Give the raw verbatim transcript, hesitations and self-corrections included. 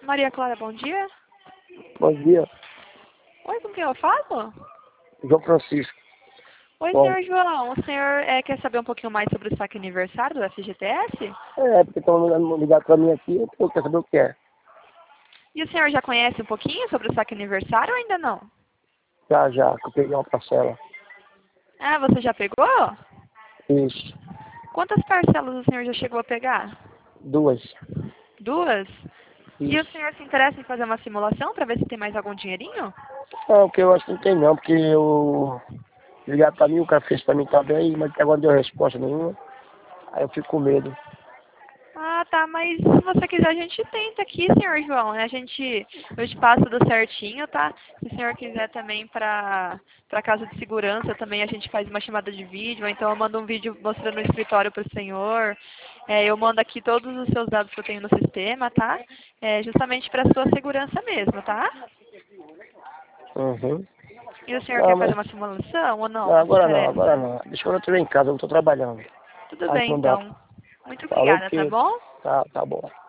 Maria Clara, bom dia. Bom dia, Oi, com quem eu falo? João Francisco. Oi, Bom, senhor João. O senhor eh, quer saber um pouquinho mais sobre o saque aniversário do F G T S? é, porque estão ligado para mim aqui, eu quero saber o que é. E o senhor já conhece um pouquinho sobre o saque aniversário ou ainda não? Já, já, que eu peguei uma parcela. Ah, você já pegou? Isso, Quantas parcelas o senhor já chegou a pegar? duas. Duas? E o Isso. senhor se interessa em fazer uma simulação para ver se tem mais algum dinheirinho? Não, porque eu acho que não tem não, porque eu ligar para mim, o cara fez para mim também, mas até agora não deu resposta nenhuma. Aí eu fico com medo. Ah, tá, mas se você quiser a gente tenta aqui, senhor João, né? A gente, eu te passo tudo certinho, tá? Se o senhor quiser também para para casa de segurança, também a gente faz uma chamada de vídeo, ou então eu mando um vídeo mostrando o escritório para o senhor. É, eu mando aqui todos os seus dados que eu tenho no sistema, tá? É, justamente para sua segurança mesmo, tá? Uhum. E o senhor Não, quer fazer mas. uma simulação ou Não, não? Não se agora não, agora interessa? não. Deixa eu estiver em casa, eu não tô trabalhando. Tudo Aí bem, não dá. então. Muito Falou obrigada, tá que. bom? Tá, tá bom.